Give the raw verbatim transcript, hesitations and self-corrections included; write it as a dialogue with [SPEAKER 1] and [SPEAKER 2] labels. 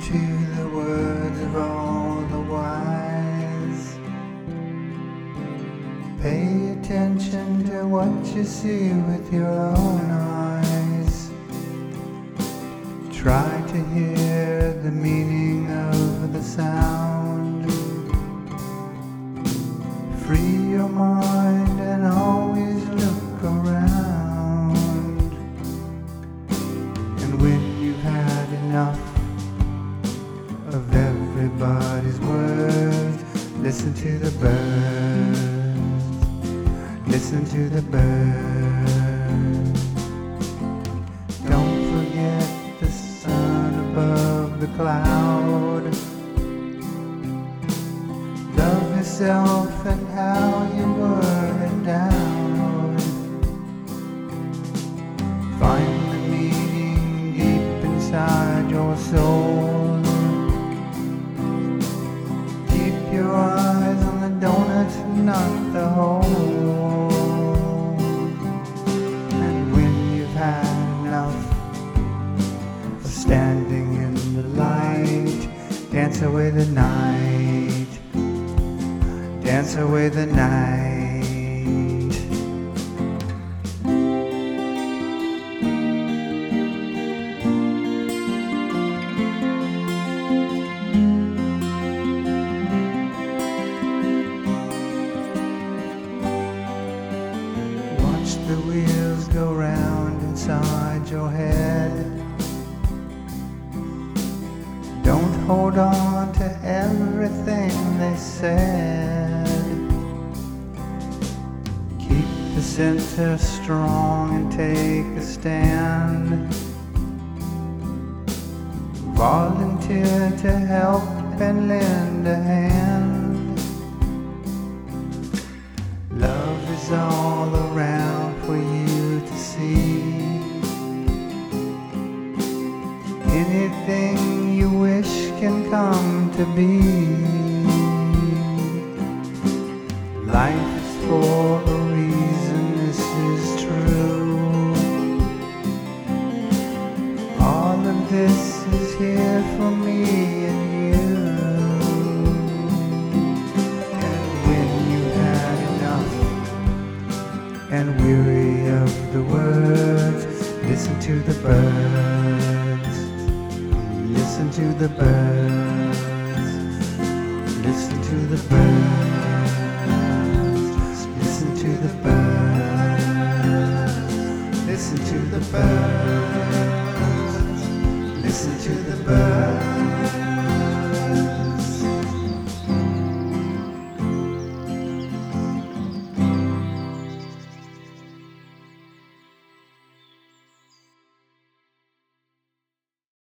[SPEAKER 1] to the words of all the wise. Pay attention to what you see with your own eyes. Try to hear the meaning of the sound. Free your mind and always look around. And when you've had enough of everybody's words, listen to the birds. Listen to the birds. Don't forget the sun above the cloud. Love yourself and how you were endowed. Find the meaning deep inside your soul. Keep your eyes on the donut, not the hole. And when you've had enough of standing in the light, dance away the night. Dance away the night. Watch the wheels go round inside your head. Don't hold on to everything they said. Keep the center strong and take a stand. Volunteer to help and lend a hand. Love is all around for you to see. Anything you wish can come to be. Life is for a reason, this is true. All of this is here for me and you. And when you've had enough and weary of the words, listen to the birds. Listen to the birds. Listen to the birds. Listen to the birds. Listen to the birds. Listen to the birds.